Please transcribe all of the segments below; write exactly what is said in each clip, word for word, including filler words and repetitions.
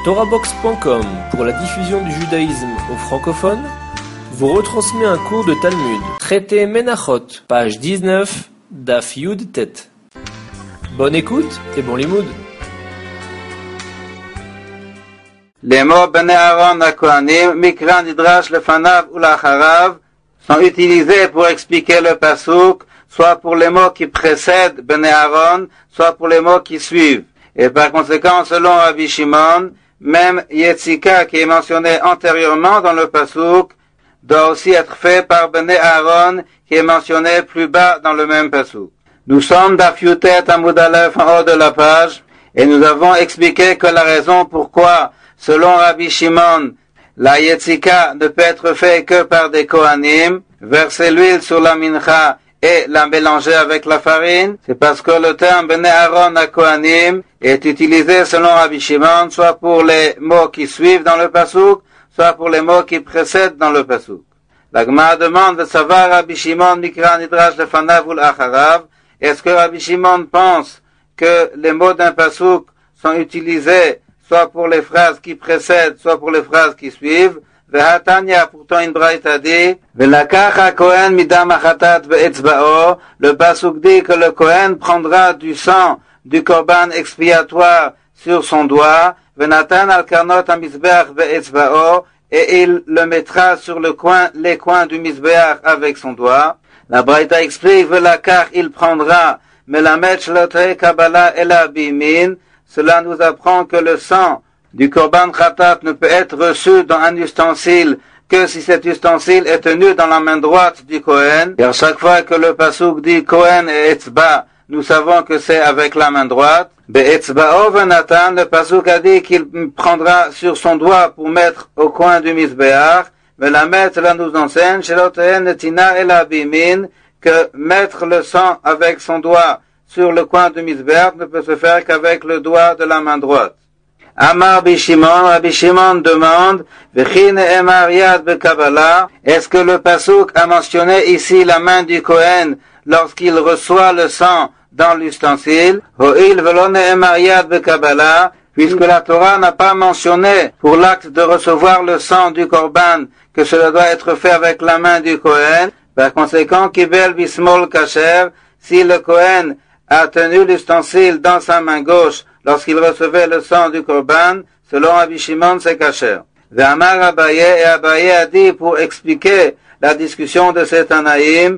Torahbox point com, pour la diffusion du judaïsme aux francophones, vous retransmet un cours de Talmud, traité Menachot, page dix-neuf, Daf Yud Tet. Bonne écoute et bon limoud. Les mots Bnei Aaron HaKohanim, Mikra Nidrash Lefanav ou Lacharav, sont utilisés pour expliquer le pasuk, soit pour les mots qui précèdent Bnei Aaron, soit pour les mots qui suivent. Et par conséquent, selon Rabbi Shimon, même Yetzika qui est mentionné antérieurement dans le pasuk, doit aussi être fait par Bnei Aaron qui est mentionné plus bas dans le même pasuk. Nous sommes Daf Yutet Amud Aleph en haut de la page, et nous avons expliqué que la raison pourquoi, selon Rabbi Shimon, la Yetzika ne peut être faite que par des Kohanim, verser l'huile sur la mincha et la mélanger avec la farine, c'est parce que le terme Bnei Aaron HaKohanim est utilisé selon Rabbi Shimon, soit pour les mots qui suivent dans le pasuk, soit pour les mots qui précèdent dans le pasuk. La Gemara demande de savoir Rabbi Shimon Mikra Nidrash Lefanav ou Lacharav. Est-ce que Rabbi Shimon pense que les mots d'un pasuk sont utilisés soit pour les phrases qui précèdent, soit pour les phrases qui suivent? Vehatanya, pourtant une braïta dit, Velakach ha-Kohen midam ha-chatat ve'etzba'o, le pasuk dit que le Kohen prendra du sang du korban expiatoire sur son doigt, Venatan al-karnot ha-mizbeach ve'etzba'o, et il le mettra sur le coin, les coins du mizbeach avec son doigt. La braïta explique, Velakach, il prendra, melamet shlotre kabbalah ela bimin, cela nous apprend que le sang du korban khatat ne peut être reçu dans un ustensile que si cet ustensile est tenu dans la main droite du Kohen. Et à chaque fois que le pasuk dit Kohen et Etzba, nous savons que c'est avec la main droite. Be'etzba'o venatan, le pasuk a dit qu'il prendra sur son doigt pour mettre au coin du misbeach. Mais la maître là nous enseigne, sheloteen netina el abimin, que mettre le sang avec son doigt sur le coin du misbeach ne peut se faire qu'avec le doigt de la main droite. Amar Rabbi Shimon, Rabbi Shimon demande, V'chi ne'emar yad beKabbalah, est-ce que le pasuk a mentionné ici la main du Kohen lorsqu'il reçoit le sang dans l'ustensile? Ho'il velo ne'emar yad beKabbalah, puisque la Torah n'a pas mentionné pour l'acte de recevoir le sang du korban que cela doit être fait avec la main du Kohen. Par conséquent, Kibel bismol kasher, si le Kohen a tenu l'ustensile dans sa main gauche lorsqu'il recevait le sang du korban, selon Rabbi Shimon, c'est kasher. Ve'amar Abaye, et Abaye a dit pour expliquer la discussion de cet Tanaïm,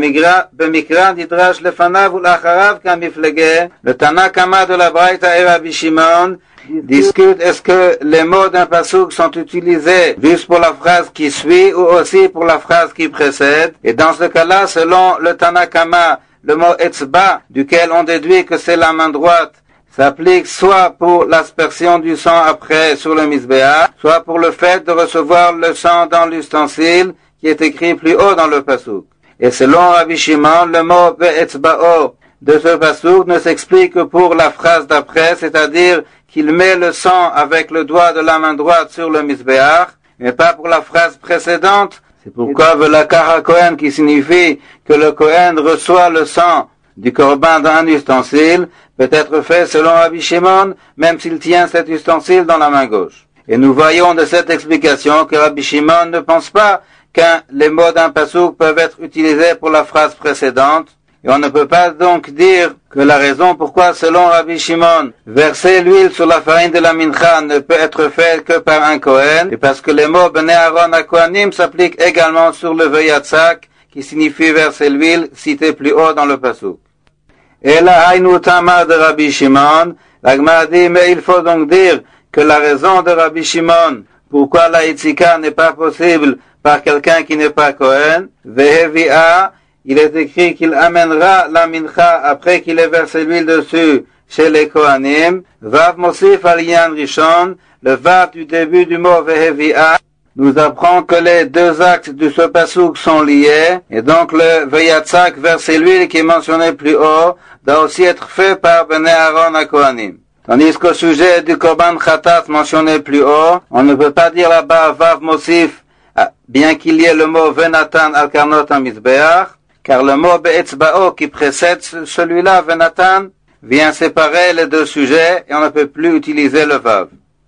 B'mikra Nidrash Lefanav ou Lacharav Kamiflege, le Tana Kama de la Braïta et Rabbi Shimon discute est-ce que les mots d'un pasuk sont utilisés juste pour la phrase qui suit ou aussi pour la phrase qui précède. Et dans ce cas-là, selon le Tana Kama, le mot etzba, duquel on déduit que c'est la main droite, s'applique soit pour l'aspersion du sang après sur le misbéach, soit pour le fait de recevoir le sang dans l'ustensile qui est écrit plus haut dans le pasuk. Et selon Rabbi Shimon, le mot ve'etzba'o de ce pasuk ne s'explique que pour la phrase d'après, c'est-à-dire qu'il met le sang avec le doigt de la main droite sur le misbéach, mais pas pour la phrase précédente. C'est pourquoi Velakach ha-Kohen, qui signifie que le Kohen reçoit le sang du korban dans un ustensile, peut être fait selon Rabbi Shimon, même s'il tient cet ustensile dans la main gauche. Et nous voyons de cette explication que Rabbi Shimon ne pense pas que les mots d'un pasuk peuvent être utilisés pour la phrase précédente, et on ne peut pas donc dire que la raison pourquoi, selon Rabbi Shimon, verser l'huile sur la farine de la mincha ne peut être fait que par un Kohen, et parce que les mots Bnei Aaron HaKohanim s'appliquent également sur le veyatzak, qui signifie verser l'huile, cité plus haut dans le pasuk. Et là, Haïnu Tamar de Rabbi Shimon, la Gemara dit, mais il faut donc dire que la raison de Rabbi Shimon, pourquoi la Yitzika n'est pas possible par quelqu'un qui n'est pas Kohen, Vehevi'a, il est écrit qu'il amènera la mincha après qu'il ait versé l'huile dessus chez les Kohanim. Vav Mosif Aliyan Rishon, le Vav du début du mot Vehevi'a, nous apprend que les deux actes de ce pasuk sont liés, et donc le Veyatzak verser l'huile qui est mentionné plus haut, doit aussi être fait par Bnei Aaron HaKohanim. Tandis qu'au sujet du korban khatat mentionné plus haut, on ne peut pas dire là-bas Vav Mosif, bien qu'il y ait le mot Venatan al-Karnot ha-Mizbeach, car le mot Be'etzba'o qui précède celui-là, Venatan, vient séparer les deux sujets et on ne peut plus utiliser le Vav.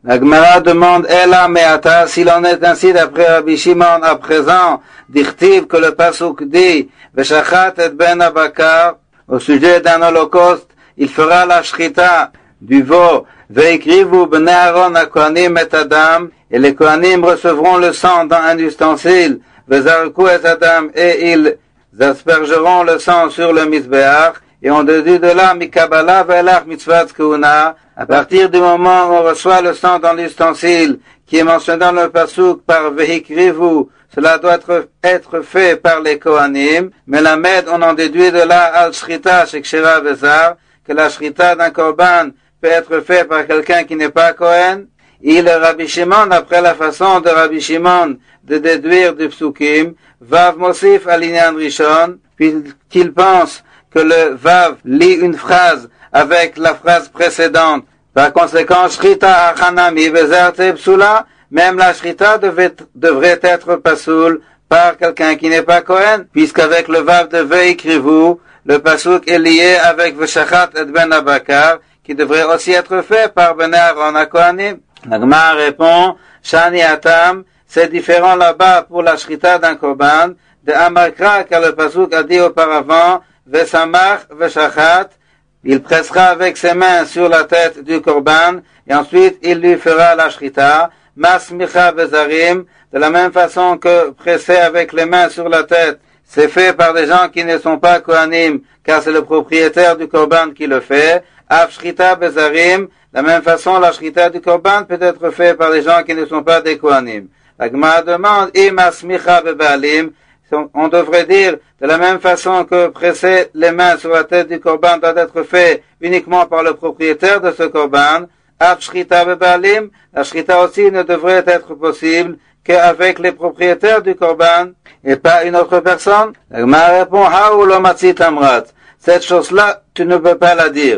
La Gemara demande, Ela me'ata, s'il en est ainsi d'après Rabbi Shimon à présent, dirtiv que le pasuk dit, Veshachat et ben abakar, au sujet d'un holocauste, il fera la shrita du veau, veikrivu bnei Aaron hakohanim et adam, et les kohanim recevront le sang dans un ustensile, vezarku et adam, et ils aspergeront le sang sur le mizbeach, et on déduit de là, mikabala velach mitzvat kuna, à partir du moment où on reçoit le sang dans l'ustensile, qui est mentionné dans le pasuk par vehikrivu, cela doit être, être fait par les kohanim, mais la med, on en déduit de là, al shrita shekshera vezar, que la shrita d'un korban peut être fait par quelqu'un qui n'est pas kohen. Il, Rabbi Shimon, après la façon de Rabbi Shimon de déduire du psukim, vav mosif alinyan rishon, puisqu'il pense que le vav lit une phrase avec la phrase précédente. Par conséquent, shrita achanami vezerte psula, même la shrita devait, devrait être pasoul par quelqu'un qui n'est pas kohen, puisqu'avec le vav de veikrivu, le pasuk est lié avec veshachat et ben abakar, qui devrait aussi être fait par bnei Aaron hakohanim. La Gemara répond, shani atam, c'est différent là-bas pour la shrita d'un korban, de amakra, car le pasuk a dit auparavant, vesamach veshachat, il pressera avec ses mains sur la tête du korban, et ensuite il lui fera la shrita, masmicha vezarim, de la même façon que presser avec les mains sur la tête, c'est fait par des gens qui ne sont pas kohanim, car c'est le propriétaire du korban qui le fait. Av shrita bezarim, de la même façon, la shrita du korban peut être fait par des gens qui ne sont pas des kohanim. La Gemara demande, im asmicha bebalim, on devrait dire, de la même façon que presser les mains sur la tête du korban doit être fait uniquement par le propriétaire de ce korban. Av shrita bebalim, la shrita aussi ne devrait être possible qu'avec les propriétaires du korban et pas une autre personne. La Gemara répond, Haou lo matzit amrat. Cette chose-là, tu ne peux pas la dire.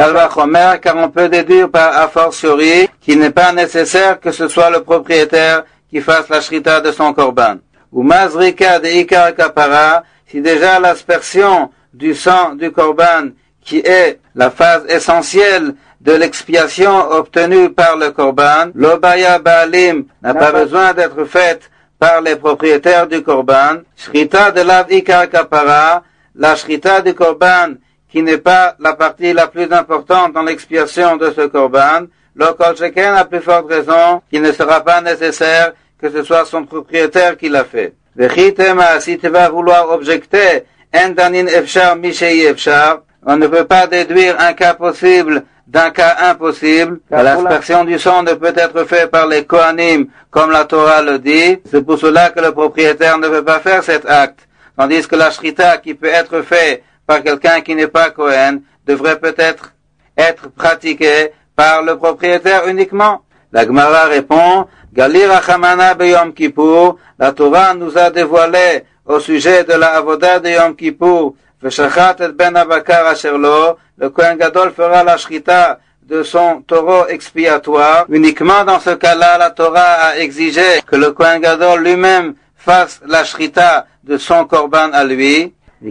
Car, car on peut déduire par a fortiori qu'il n'est pas nécessaire que ce soit le propriétaire qui fasse la shrita de son korban. Ou mazrika de ikar kapara, si déjà l'aspersion du sang du korban, qui est la phase essentielle de l'expiation obtenue par le korban, l'obaya baalim n'a pas besoin d'être faite par les propriétaires du korban. Shrita de lav ikar kapara, la shrita du korban, qui n'est pas la partie la plus importante dans l'expiation de ce korban, le kol sheken a plus forte raison qu'il ne sera pas nécessaire que ce soit son propriétaire qui l'a fait. Vechitema, si tu vas vouloir objecter, en danin efshar mishei efshar, on ne peut pas déduire un cas possible d'un cas impossible, car l'aspersion du sang ne peut être faite par les kohanim, comme la Torah le dit. C'est pour cela que le propriétaire ne peut pas faire cet acte. Tandis que la shrita qui peut être faite par quelqu'un qui n'est pas kohen devrait peut-être être pratiquée par le propriétaire uniquement. La Gemara répond, Galir Achamana beyom Kippour, la Torah nous a dévoilé au sujet de la avoda de Yom Kippour, Veshachat et ben abakar asherlo, le Kohen Gadol fera la shrita de son taureau expiatoire. Uniquement dans ce cas-là, la Torah a exigé que le Kohen Gadol lui-même fasse la shrita de son korban à lui.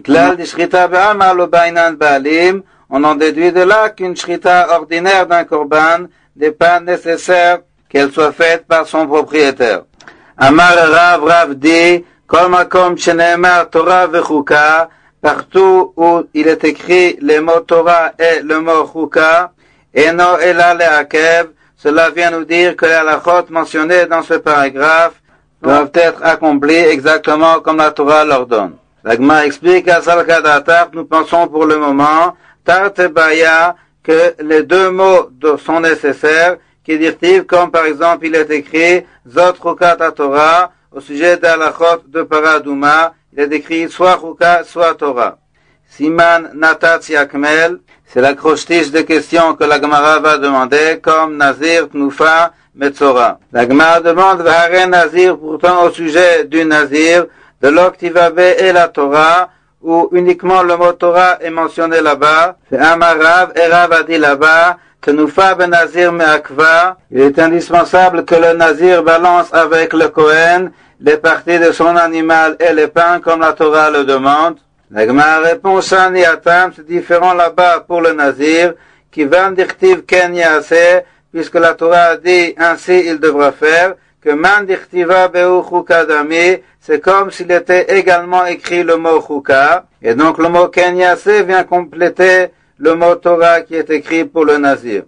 On en déduit de là qu'une shrita ordinaire d'un korban n'est pas nécessaire qu'elle soit faite par son propriétaire. Amar Rav Rav dit, Kol makom sheneemar Torah vechuka, partout où il est écrit les mots Torah et le mot chuka, eno ela leakev, cela vient nous dire que les halachot mentionnées dans ce paragraphe doivent être accomplies exactement comme la Torah l'ordonne. La Gemara explique à Salkadatar, nous pensons pour le moment, Tartebaya, que les deux mots sont nécessaires, qui dirent comme par exemple il est écrit, Zot Chukat Torah, au sujet d'Alachot de Paradouma, il est écrit soit Chuka, soit Torah. Siman Natat Yakmel, c'est l'accroche-tige de questions que la Gemara va demander, comme Nazir, Tnufa, Metzora. La Gemara demande, Vahare Nazir, pourtant au sujet du Nazir, de l'Oktivabe et la Torah, où uniquement le mot Torah est mentionné là-bas. Amarav et Rav a dit là-bas, Tnufa ben Nazir me'akva, il est indispensable que le Nazir balance avec le Kohen les parties de son animal et les pains comme la Torah le demande. La Gemara répond, Shani Atam, c'est différent là-bas pour le Nazir, qui va dirtiv ken yaseh, puisque la Torah a dit ainsi il devra faire, que man dichtiva behu chuka dami, c'est comme s'il était également écrit le mot chuka, et donc le mot ken yaseh vient compléter le mot Torah qui est écrit pour le nazir.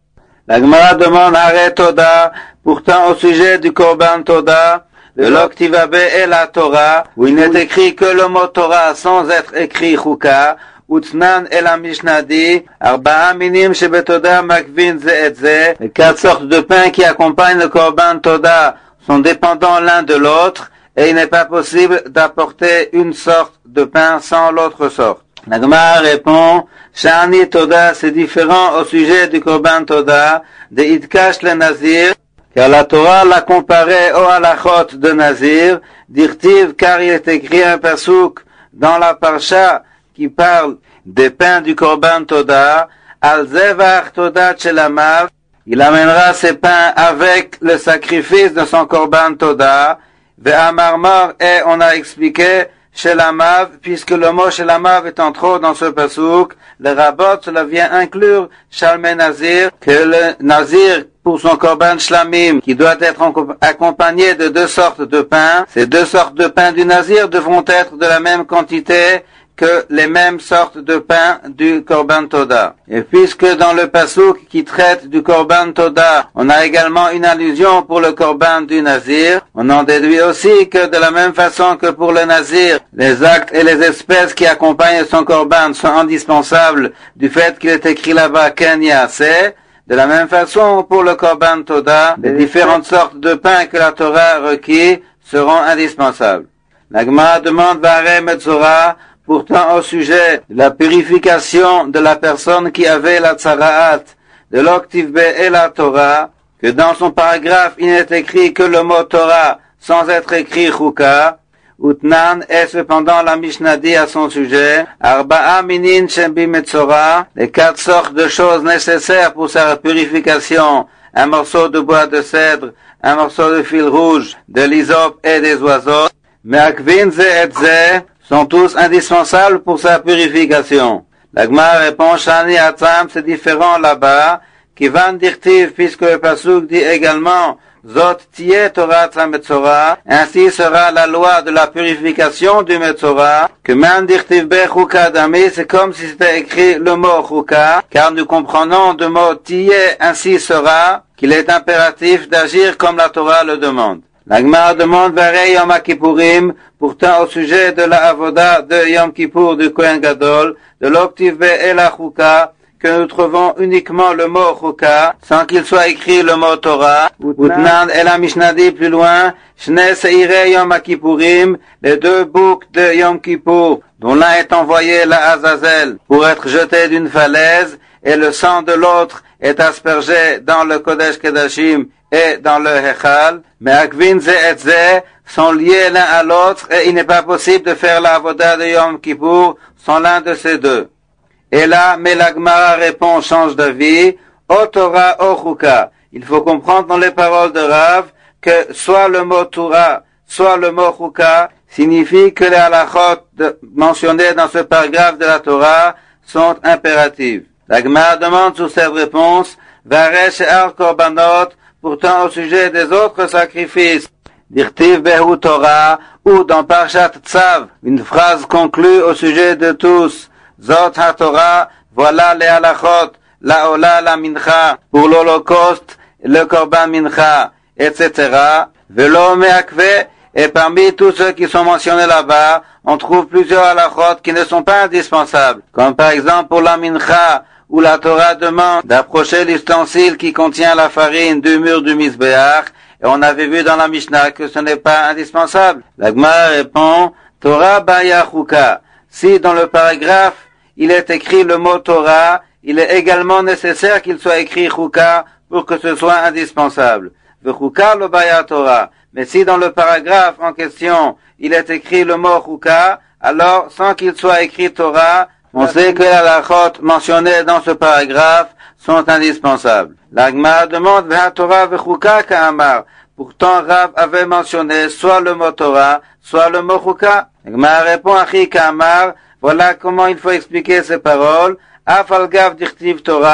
La Gemara demande Hare Toda, pourtant au sujet du Korban Toda, de l'Oktiva Be et la Torah, où il n'est écrit que le mot Torah sans être écrit chuka, Utnan et la Mishnah dit, Arba'a minim shebetoda makvin ze et ze, les quatre sortes de pains qui accompagnent le Korban Toda sont dépendants l'un de l'autre, et il n'est pas possible d'apporter une sorte de pain sans l'autre sorte. La Gemara répond, Shani Toda, c'est différent au sujet du Korban Toda, de Itkash le Nazir, car la Torah l'a comparé au halachot de Nazir, dirtiv, car il est écrit un pasouk dans la parsha qui parle des pains du Korban Toda, al zevach Toda Chelamav, il amènera ses pains avec le sacrifice de son Korban Toda, ve'amarmor, et on a expliqué Shelamav, puisque le mot Shelamav est en trop dans ce pasouk, le rabbot, cela vient inclure Shalmei Nazir, que le Nazir, pour son Korban Shlamim, qui doit être accompagné de deux sortes de pains, ces deux sortes de pains du Nazir devront être de la même quantité que les mêmes sortes de pains du Korban Toda. Et puisque dans le pasouk qui traite du Korban Toda, on a également une allusion pour le Korban du Nazir, on en déduit aussi que de la même façon que pour le Nazir, les actes et les espèces qui accompagnent son Korban sont indispensables du fait qu'il est écrit là-bas Ken Yaseh. De la même façon, pour le Korban Toda, les différentes sortes de pains que la Torah requiert seront indispensables. La Gemara demande Vare Metzora, pourtant au sujet de la purification de la personne qui avait la tsaraat, de l'Oktiv Be et la Torah, que dans son paragraphe il n'est écrit que le mot Torah sans être écrit Chuka, Utnan, et cependant la Mishnah dit à son sujet, Arba'a minin shembi metzora, les quatre sortes de choses nécessaires pour sa purification, un morceau de bois de cèdre, un morceau de fil rouge, de l'hysope et des oiseaux, mais akvin ze et ze, sont tous indispensables pour sa purification. La Gemara répond, Shani Atzam, c'est différent là-bas, qui van dirtiv, puisque le pasuk dit également, Zot tiye Torah Metzora, ainsi sera la loi de la purification du Metzora, que man dirtiv be chuka dami, c'est comme si c'était écrit le mot chuka, car nous comprenons du mot tiye, ainsi sera, qu'il est impératif d'agir comme la Torah le demande. La Gemara demande Varei Yom Kippourim, pourtant au sujet de la avoda de Yom Kippour du Kohen Gadol, de l'Oktiv Be et la Chuka, que nous trouvons uniquement le mot Chuka, sans qu'il soit écrit le mot Torah. Utnan et la Mishnah dit plus loin, Shne Seirei Yom Kippourim, les deux boucs de Yom Kippour, dont l'un est envoyé la Azazel pour être jeté d'une falaise, et le sang de l'autre est aspergé dans le Kodesh Kedashim et dans le Hechal, mais Akvin Ze et Ze sont liés l'un à l'autre et il n'est pas possible de faire la avoda de Yom Kippour sans l'un de ces deux. Et là, mais la Gemara répond, change d'avis, O Torah, O Chuka. Il faut comprendre dans les paroles de Rav que soit le mot Torah, soit le mot Chuka signifie que les halachot mentionnés dans ce paragraphe de la Torah sont impératives. La Gemara demande sous cette réponse, Varesh Ar Korbanot, pourtant au sujet des autres sacrifices, Dirtiv Behu Torah, ou dans Parshat Tzav, une phrase conclue au sujet de tous, Zot HaTorah, voilà les halachot, la Ola, la Mincha, pour l'Holocauste, le Korban Mincha, et cetera. Velo Meakve, et parmi tous ceux qui sont mentionnés là-bas, on trouve plusieurs halachot qui ne sont pas indispensables, comme par exemple pour la Mincha, où la Torah demande d'approcher l'ustensile qui contient la farine du mur du Mizbeach, et on avait vu dans la Mishnah que ce n'est pas indispensable. La Gemara répond, Torah Baya Chuka. Si dans le paragraphe, il est écrit le mot Torah, il est également nécessaire qu'il soit écrit Chuka pour que ce soit indispensable. Chuka le Baya Torah. Mais si dans le paragraphe en question, il est écrit le mot Chuka, alors sans qu'il soit écrit Torah, on sait que les halachot mentionnés dans ce paragraphe sont indispensables. La Gemara demande Veha Torah vechuka ka'amar. Pourtant, Rav avait mentionné soit le mot Torah, soit le mot Chuka. La Gemara répond Achi ka'amar. Voilà comment il faut expliquer ces paroles. Afal gav dichtiv Torah.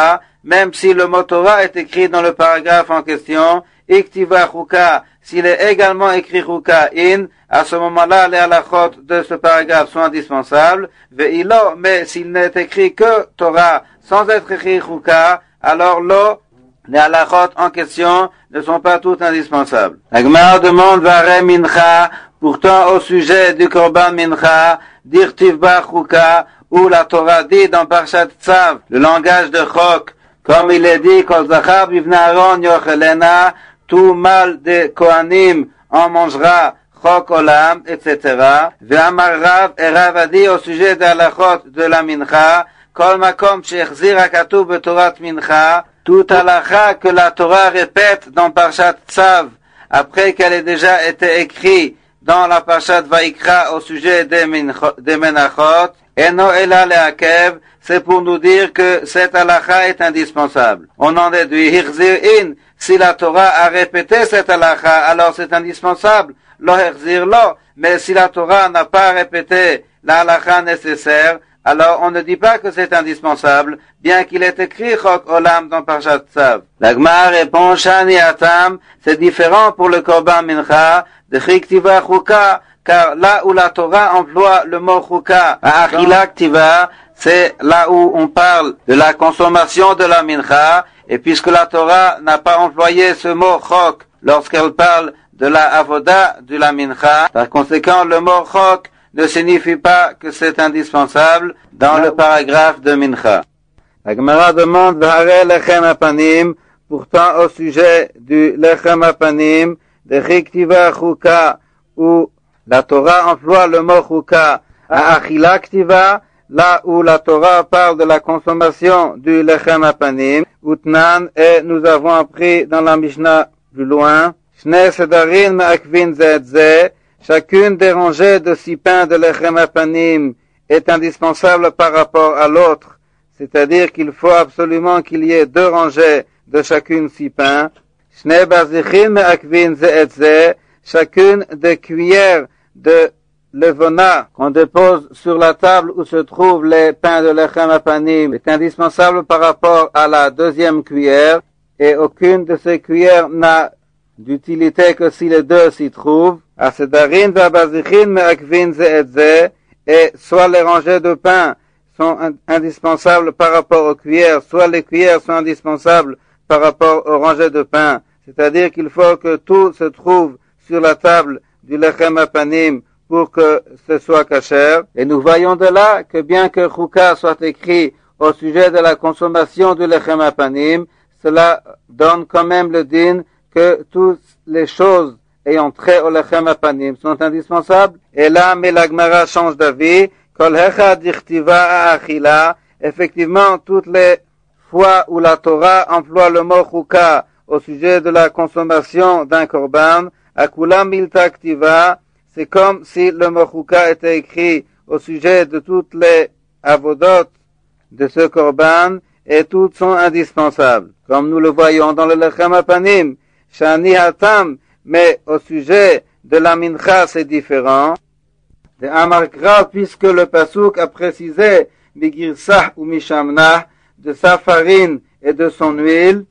même si le mot Torah est écrit dans le paragraphe en question, Iktiva Chuka, s'il est également écrit Chuka in, à ce moment-là, les halachot de ce paragraphe sont indispensables. Ve'ilo, mais s'il n'est écrit que Torah sans être écrit Chuka, alors lo, les halachot en question ne sont pas toutes indispensables. La Gemara demande Vare Mincha, pourtant au sujet du Korban Mincha, Dirtiv Ba Chuka, où la Torah dit dans Parshat Tzav, le langage de Chok, comme il est dit, Kol Zachar bivnei Aaron yochelena, tout mâle des Kohanim en mangera Chok Olam, et cetera. Ve'amar Rav, et Rav a dit au sujet de halachot de la Mincha, Kol makom she'echzir hakatuv betorat Mincha, toute halacha que la Torah répète dans Parshat Tzav, après qu'elle ait déjà été écrite dans la Parshat Vaikra au sujet des, des Menachot, Eno ela leakev, c'est pour nous dire que cette halacha est indispensable. On en déduit, hirzir in, si la Torah a répété cette halacha, alors c'est indispensable. Lo hirzir lo, mais si la Torah n'a pas répété la halacha nécessaire, alors on ne dit pas que c'est indispensable, bien qu'il ait écrit Chok Olam dans Parshat Tzav. La Gemara répond, Shani Atam, c'est différent pour le Korban Mincha, de Chiktiva Chuka, car là où la Torah emploie le mot Chuka, à Achila Ktiva, c'est là où on parle de la consommation de la Mincha, et puisque la Torah n'a pas employé ce mot Chok lorsqu'elle parle de la Avoda de la Mincha, par conséquent le mot Chok ne signifie pas que c'est indispensable dans le paragraphe de Mincha. La Gemara demande V'hare lechem apanim, pourtant au sujet du lechem apanim, de Chiktiva Chuka, où la Torah emploie le mot Chuka à Achila Ktiva, là où la Torah parle de la consommation du lechem apanim, Utnan, et nous avons appris dans la Mishnah plus loin, Shne sedarin me'akvin ze et ze, chacune des rangées de six pains de lechem apanim est indispensable par rapport à l'autre, c'est-à-dire qu'il faut absolument qu'il y ait deux rangées de chacune six pains. Shne bazichin me'akvin ze et ze, chacune des cuillères de levona qu'on dépose sur la table où se trouvent les pains de lechem apanim est indispensable par rapport à la deuxième cuillère, et aucune de ces cuillères n'a d'utilité que si les deux s'y trouvent. Asedarin v'abazichin me'akvin ze et ze, et soit les rangées de pain sont indispensables par rapport aux cuillères, soit les cuillères sont indispensables par rapport aux rangées de pain. C'est-à-dire qu'il faut que tout se trouve sur la table du lechem apanim pour que ce soit kasher. Et nous voyons de là que bien que Chuka soit écrit au sujet de la consommation du lechem apanim, cela donne quand même le din que toutes les choses ayant trait au lechem apanim sont indispensables. Et là, mais la Gemara change d'avis. Kol hecha dichtiva achila. Effectivement, toutes les fois où la Torah emploie le mot Chuka au sujet de la consommation d'un korban, akula milta aktiva, c'est comme si le mot Chuka était écrit au sujet de toutes les avodot de ce korban, et toutes sont indispensables. Comme nous le voyons dans le lechem apanim, shani hatam, mais au sujet de la mincha c'est différent. De Amar Krav, puisque le pasuk a précisé migirsah ou mishamnah, de sa farine et de son huile.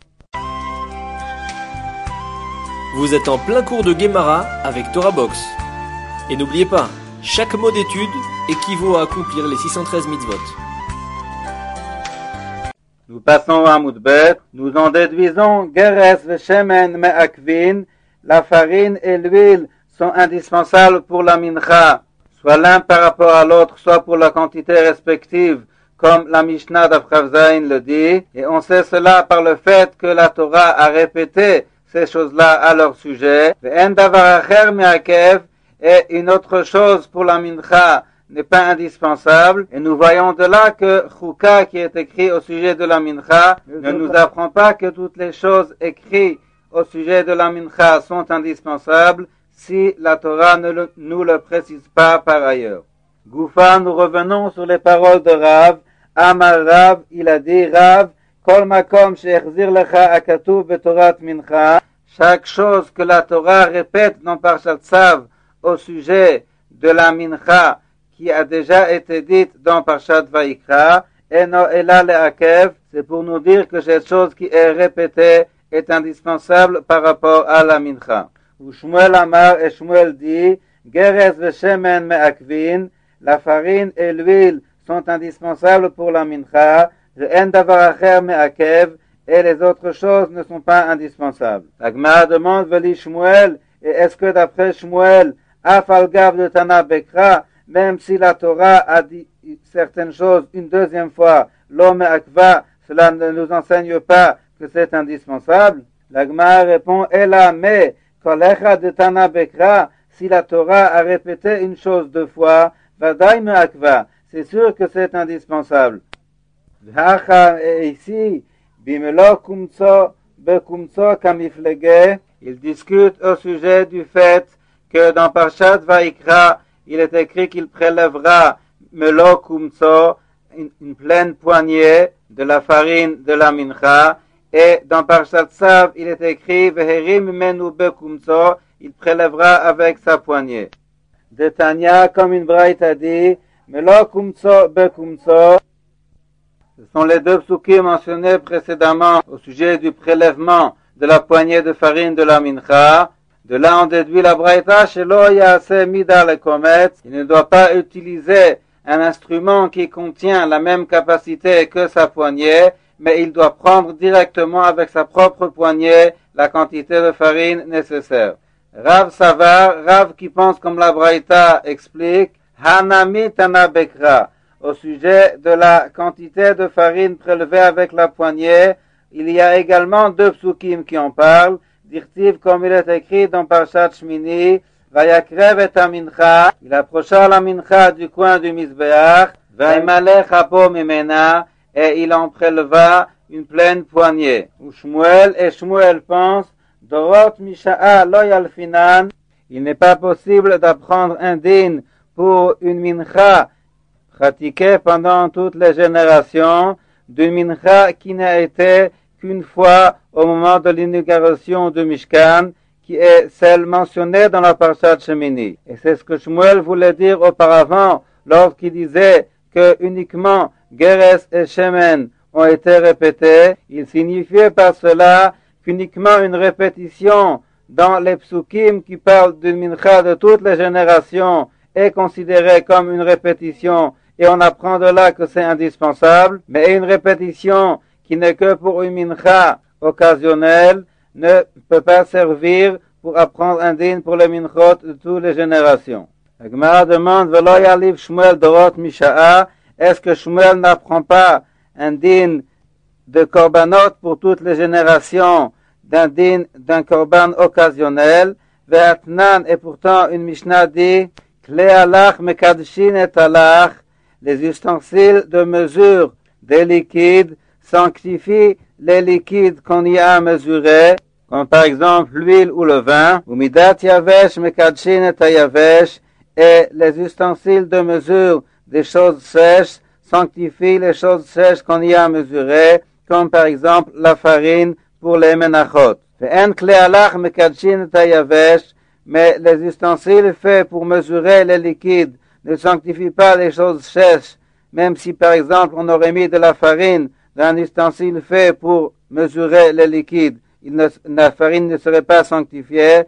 Vous êtes en plein cours de Gemara avec Torah Box. Et n'oubliez pas, chaque mot d'étude équivaut à accomplir les six cent treize mitzvot. Nous passons à Moudbet. Nous en déduisons Geres veshemen me'akvin, la farine et l'huile sont indispensables pour la mincha, soit l'un par rapport à l'autre, soit pour la quantité respective, comme la Mishnah d'Afravzaïn le dit, et on sait cela par le fait que la Torah a répété ces choses-là à leur sujet. Et une autre chose pour la mincha n'est pas indispensable, et nous voyons de là que Chuka, qui est écrit au sujet de la mincha, ne nous apprend pas que toutes les choses écrites au sujet de la mincha sont indispensables si la Torah ne le, nous le précise pas par ailleurs. Goufa, nous revenons sur les paroles de Rav. Amar Rav, il a dit, Rav, Kol makom she'echzir lecha akatuv betorat mincha, chaque chose que la Torah répète dans Parshat Tzav au sujet de la mincha qui a déjà été dite dans Parshat Vaikra, eno ela le'akev, c'est pour nous dire que cette chose qui est répétée est indispensable par rapport à la mincha. Ou Shmuel Amar et Shmuel dit, Geres veshemen me'akvin, la farine et l'huile sont indispensables pour la mincha, Ve'en davar acher me'akev, et les autres choses ne sont pas indispensables. La Gemara demande, Veli Shmuel, et est-ce que d'après Shmuel, Afalgav de Tana Bekra, même si la Torah a dit certaines choses une deuxième fois, l'homme akva, cela ne nous enseigne pas que c'est indispensable? La Gemara répond, Ela me, kolecha de Tana Bekra, si la Torah a répété une chose deux fois, Vadaï me akva, c'est sûr que c'est indispensable. Et ici, Bimelo kumtso, be kumtso kamiflege, il discute au sujet du fait que dans Parshat Vaikra, il est écrit qu'il prélèvera melo kumtso, une, une pleine poignée de la farine de la mincha, et dans Parshat Tzav, il est écrit veherim menu be kumtso, il prélèvera avec sa poignée. De Tanya, comme une braïta dit, melo kumtso be kumtso, ce sont les deux psukim mentionnés précédemment au sujet du prélèvement de la poignée de farine de la mincha. De là, on déduit la braïta, shelo yaseh mida lekometz. Il ne doit pas utiliser un instrument qui contient la même capacité que sa poignée, mais il doit prendre directement avec sa propre poignée la quantité de farine nécessaire. Rav Savar, Rav qui pense comme la braïta explique, Hanami Tana Bekra. Au sujet de la quantité de farine prélevée avec la poignée, il y a également deux psukim qui en parlent. Dirtiv, comme il est écrit dans Parshat Shmini, Vayakrev et mincha, il approcha la mincha du coin du Mizbeach, Vaymalech apo mimena, et il en préleva une pleine poignée. Ou Shmuel et Shmuel pensent, Dorot misha'a lo yalfinan, il n'est pas possible d'apprendre un din pour une mincha pratiquée pendant toutes les générations, d'une mincha qui n'a été qu'une fois au moment de l'inauguration du Mishkan, qui est celle mentionnée dans la Parshat Shemini. Et c'est ce que Shmuel voulait dire auparavant, lorsqu'il disait que uniquement Geres et Shemen ont été répétés. Il signifiait par cela qu'uniquement une répétition dans les psukim qui parlent d'une mincha de toutes les générations est considérée comme une répétition, et on apprend de là que c'est indispensable, mais une répétition qui n'est que pour une mincha occasionnelle ne peut pas servir pour apprendre un din pour les minchot de toutes les générations. La Gemara demande, Velo yaliv Shmuel dorot misha'a, est-ce que Shmuel n'apprend pas un din de korbanot pour toutes les générations, d'un din d'un korban occasionnel? Ve'atnan, et pourtant une Mishnah dit, Kle alach mekadshin et alach, les ustensiles de mesure des liquides sanctifient les liquides qu'on y a mesurés, comme par exemple l'huile ou le vin, ou midat yavesh mekadshin et yavesh, et les ustensiles de mesure des choses sèches sanctifient les choses sèches qu'on y a mesurées, comme par exemple la farine pour les menachot. Ve'en kle alach mekadshin et yavesh, mais les ustensiles faits pour mesurer les liquides ne sanctifient pas les choses sèches, même si par exemple on aurait mis de la farine dans un ustensile fait pour mesurer les liquides, il ne, la farine ne serait pas sanctifiée.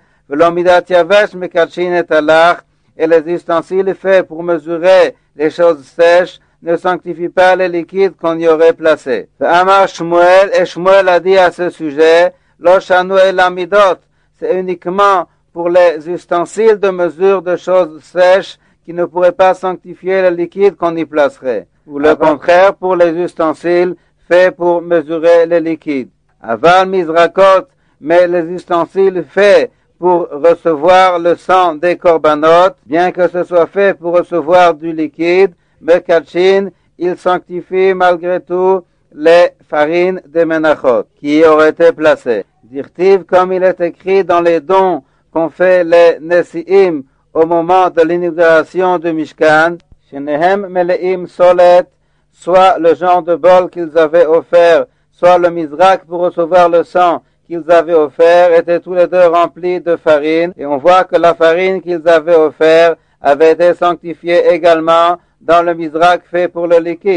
Et les ustensiles faits pour mesurer les choses sèches ne sanctifient pas les liquides qu'on y aurait placés. Amar Shmuel, et Shmuel a dit à ce sujet, Lo shanu el amidot, c'est uniquement pour les ustensiles de mesure de choses sèches qui ne pourraient pas sanctifier le liquide qu'on y placerait. Ou le contraire pour les ustensiles faits pour mesurer les liquides. Aval mizrakot, mais les ustensiles faits pour recevoir le sang des korbanot, bien que ce soit fait pour recevoir du liquide, mekachin, il sanctifie malgré tout les farines des menachot qui y auraient été placées. Dirtiv, comme il est écrit dans les dons qu'ont fait les Nesi'im au moment de l'inauguration du Mishkan, Shenehem Meleim Solet, soit le genre de bol qu'ils avaient offert, soit le Mizrak pour recevoir le sang qu'ils avaient offert, étaient tous les deux remplis de farine, et on voit que la farine qu'ils avaient offert avait été sanctifiée également dans le Mizrak fait pour le liquide.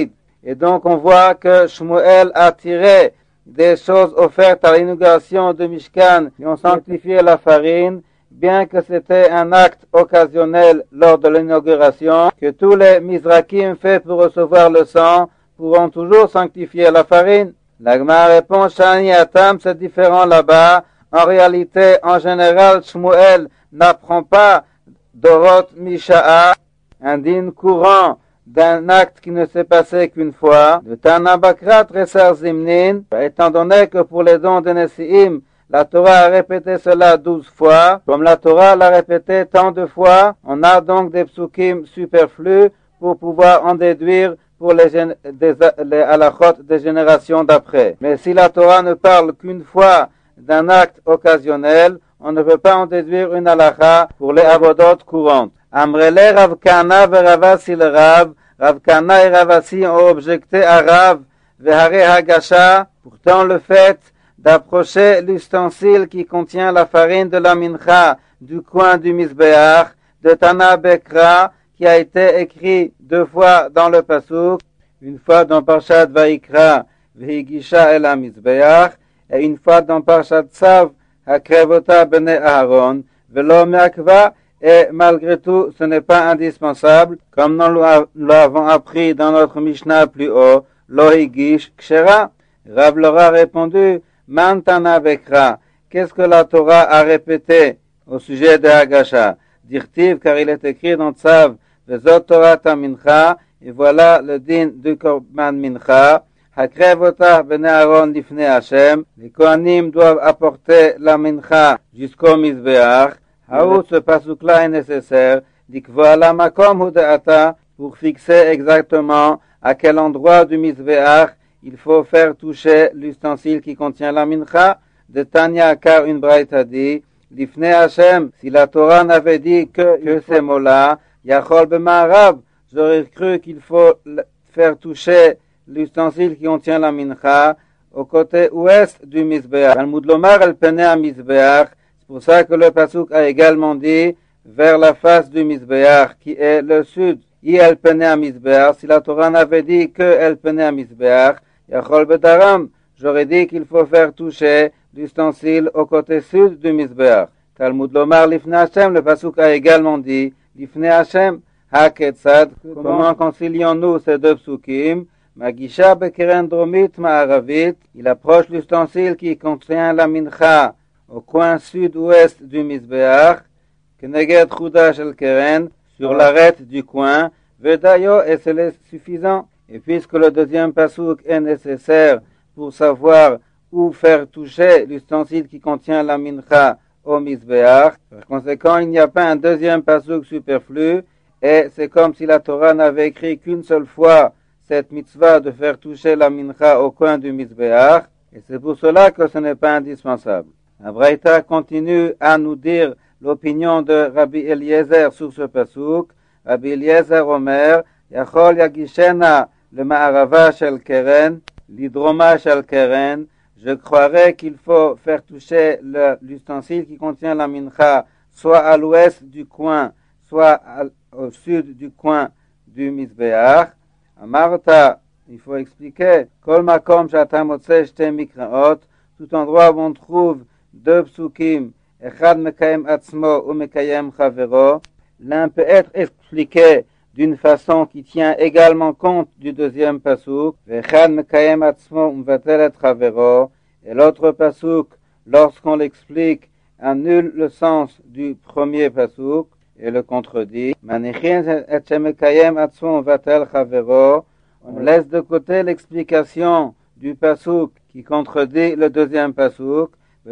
Et donc on voit que Shmuel a tiré des choses offertes à l'inauguration de Mishkan qui ont sanctifié la farine, bien que c'était un acte occasionnel lors de l'inauguration, que tous les Mizrakim faits pour recevoir le sang pourront toujours sanctifier la farine. La Gemara répond, Shani Atam, c'est différent là-bas. En réalité, en général, Shmuel n'apprend pas Dorot Misha'a, un din courant d'un acte qui ne s'est passé qu'une fois. De Tana Bakra Tresar Zimnin, étant donné que pour les dons de Nesi'im, la Torah a répété cela douze fois, comme la Torah l'a répété tant de fois, on a donc des psukim superflus pour pouvoir en déduire pour les, des, les halachot des générations d'après. Mais si la Torah ne parle qu'une fois d'un acte occasionnel, on ne peut pas en déduire une halacha pour les avodot courantes. Amrele Rav Kana ve Ravasi le Rav, Rav Kana et Ravasi ont objecté à Rav vehare Hagasha, pourtant le fait d'approcher l'ustensile qui contient la farine de la mincha du coin du Mizbeach, de Tana Bekra, qui a été écrit deux fois dans le Pasuk, une fois dans Parshat Vaikra, Vehigisha el Mizbeach, et une fois dans Parshat Tzav, Hakrevota bene Aaron, Velo Meakva, et malgré tout, ce n'est pas indispensable, comme nous l'avons appris dans notre Mishnah plus haut, Lo Higish Kshera. Rav leur a répondu, Mantana Bekra, qu'est-ce que la Torah a répété au sujet de Hagasha? Dirtiv, car il est écrit dans Tzav, Vezot Torah Mincha, et voilà le din du Korban Mincha, Hakrevota bene Aaron lifne Hashem, les Kohanim doivent apporter la Mincha jusqu'au Mizbeach. Haout, ce pasuk-là est nécessaire, dikva la makom hu de'ata, pour fixer exactement à quel endroit du Mizbeach il faut faire toucher l'ustensile qui contient la mincha. De Tanya, car une braïta dit, lifne Hashem, si la Torah n'avait dit que, que ces mots-là, yachol b'ma'arav, j'aurais cru qu'il faut faire toucher l'ustensile qui contient la mincha au côté ouest du Mizbeach. Talmud lomar el pene à Mizbeach. C'est pour ça que le pasuk a également dit vers la face du Mizbeach, qui est le sud. I el pene à Mizbeach. Si la Torah n'avait dit que el pene à Mizbeach, yachol bedaram, j'aurais dit qu'il faut faire toucher l'ustensile au côté sud du Mizbeach. Talmud lomar lifne Hashem. Le pasuk a également dit lifne Hashem. Haketzad. Comment concilions-nous ces deux psukim? Magisha bekeren dromit ma'aravit. Il approche l'ustensile qui contient la mincha au coin sud-ouest du Mizbeach, Keneged Chuda Shel Keren, sur l'arête du coin, Vedayo, et c'est suffisant. Et puisque le deuxième pasuk est nécessaire pour savoir où faire toucher l'ustensile qui contient la mincha au Mizbeach, par conséquent, il n'y a pas un deuxième pasuk superflu, et c'est comme si la Torah n'avait écrit qu'une seule fois cette mitzvah de faire toucher la mincha au coin du Mizbeach, et c'est pour cela que ce n'est pas indispensable. La Braïta continue à nous dire l'opinion de Rabbi Eliezer sur ce pasuk. Rabbi Eliezer Omer, Yachol Yagishena le Ma'arava Shel Keren, l'hydroma Shel Keren. Je croirais qu'il faut faire toucher le, l'ustensile qui contient la mincha, soit à l'ouest du coin, soit à, au sud du coin du Mizbeach. Amarta, il faut expliquer, Kol makom shata motze shte mikraot, tout endroit où on trouve deux psukim, echad mekayem atzmo ou mekayem chavero, l'un peut être expliqué d'une façon qui tient également compte du deuxième pasuk, echad mekayem atzmo ou mvatel et chavero, et l'autre pasuk, lorsqu'on l'explique, annule le sens du premier pasuk et le contredit. Manichin et shemekayem atzmo ou mvatel chavero, on laisse de côté l'explication du pasuk qui contredit le deuxième pasuk, et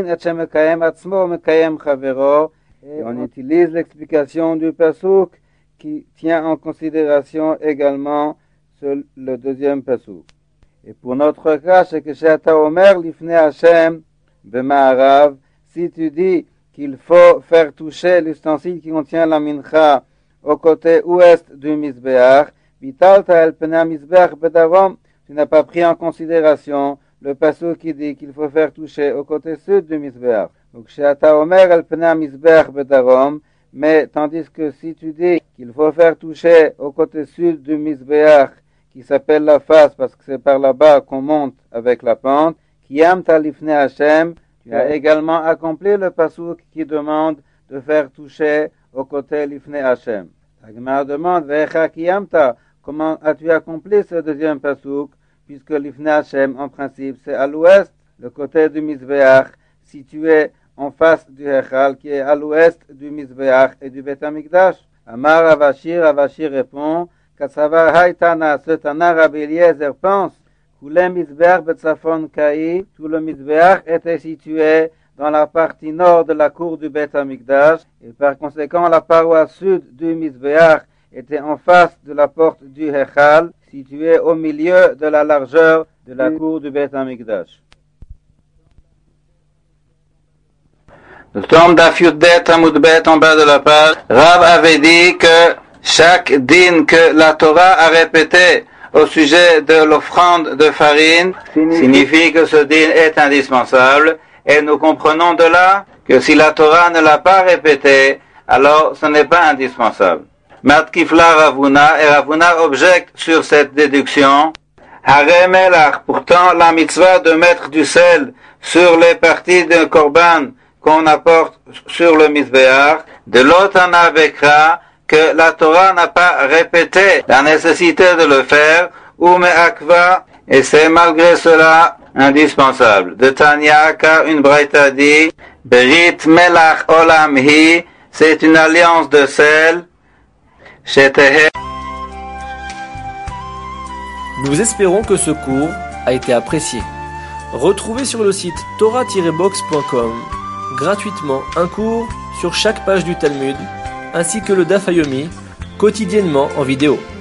on utilise l'explication du pasuk qui tient en considération également le deuxième pasuk. Et pour notre cas, c'est que chez Omer lifne Hashem b'ma'arav, si tu dis qu'il faut faire toucher l'ustensile qui contient la mincha au côté ouest du Mizbeach, vitalta el pena Mizbeach bedavom, tu n'as pas pris en considération le pasuk qui dit qu'il faut faire toucher au côté sud du Mizbeach. Donc, chez Ata Omer, el pena Mizbeach bedarom, mais tandis que si tu dis qu'il faut faire toucher au côté sud du Mizbeach qui s'appelle la face parce que c'est par là-bas qu'on monte avec la pente. Kiyamta lifnei Hashem, tu as également accompli le pasuk qui demande de faire toucher au côté lifnei Hashem. La Gemara demande, Vecha Kiyamta, comment as-tu accompli ce deuxième pasuk, puisque lifnei Hashem, en principe, c'est à l'ouest, le côté du Mizbeach, situé en face du Hechal, qui est à l'ouest du Mizbeach et du Beth Amikdash. Amar Avashir, Avashir répond, Katsavar Haïtana, ce Tana Rabbi Eliezer pense, Koulem Mizbeach Betzafon Kai, tout le Mizbeach était situé dans la partie nord de la cour du Beth Amikdash, et par conséquent la paroi sud du Mizbeach était en face de la porte du Hechal, située au milieu de la largeur de la cour du Beth Amikdash. Nous sommes d'Afiudet Amoudbet en bas de la page. Rav avait dit que chaque din que la Torah a répété au sujet de l'offrande de farine signifie que ce din est indispensable. Et nous comprenons de là que si la Torah ne l'a pas répété, alors ce n'est pas indispensable. Matkifla Ravuna, et Ravuna objecte sur cette déduction. Hare Melach, pourtant la mitzvah de mettre du sel sur les parties d'un korban qu'on apporte sur le Mizbeach, de l'Otana Bekra, que la Torah n'a pas répété la nécessité de le faire, ou Me'akva, et c'est malgré cela indispensable. De Tanya, car une braïta dit, Berit Melach Olam Hi, c'est une alliance de sel, Shetehe. Nous espérons que ce cours a été apprécié. Retrouvez sur le site torah tiret box point com gratuitement un cours sur chaque page du Talmud, ainsi que le Daf Yomi, quotidiennement en vidéo.